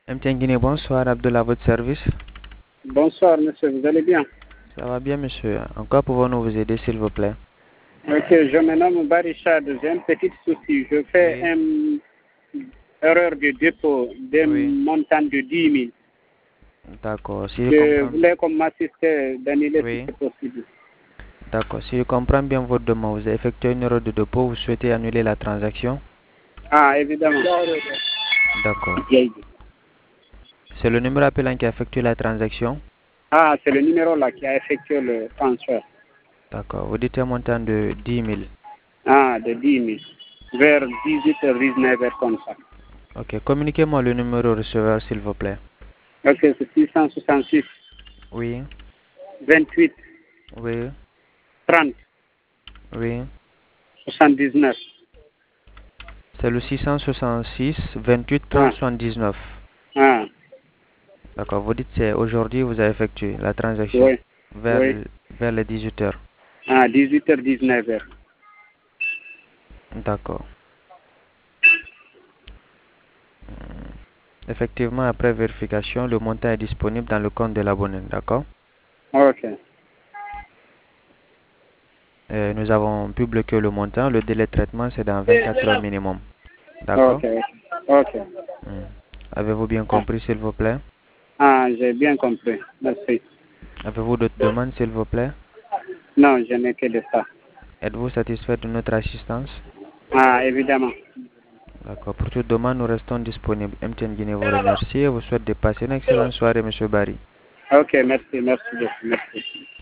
MTN Guinée, bonsoir, Abdullah, à votre service. Bonsoir, monsieur, vous allez bien? Ça va bien, monsieur. En quoi pouvons-nous vous aider, s'il vous plaît? Ok, je me nomme Barichad. J'ai un petit souci. Je fais Oui. une erreur de dépôt d'un Oui. montant de 10 000. D'accord. Si je Je comprends, voulais qu'on m'assiste d'annuler si oui. c'est possible. D'accord. Si je comprends bien votre demande, vous avez effectué une erreur de dépôt, vous souhaitez annuler la transaction? Ah, évidemment. D'accord. C'est le numéro appelant qui a effectué la transaction? Ah, c'est le numéro là qui a effectué le transfert. D'accord. Vous dites un montant de 10 000. Ah, de 10 000. Vers 18h, 19h comme ça. Ok. Communiquez-moi le numéro receveur, s'il vous plaît. Ok, c'est 666, Oui. 28, Oui. 30, Oui. 79. C'est le 666 28 30 Ah, 79. ah, D'accord. Vous dites c'est aujourd'hui vous avez effectué la transaction oui, vers, oui. vers les 18 heures. Ah, 18h, 19h. D'accord. Effectivement, après vérification, le montant est disponible dans le compte de l'abonné. D'accord. Ok, Nous avons pu bloquer le montant. Le délai de traitement, c'est dans 24 heures minimum. D'accord. ok, ok. Hmm. Avez-vous bien Ah, compris, s'il vous plaît? ah, j'ai bien compris. Merci. Avez-vous d'autres demandes, s'il vous plaît? Non, je n'ai que de ça. Êtes-vous satisfait de notre assistance? Ah, évidemment. D'accord. Pour toute demande, nous restons disponibles. MTN Guinée vous remercie et vous souhaite de passer une excellente soirée, Monsieur Barry. Ok, merci, merci beaucoup. Merci.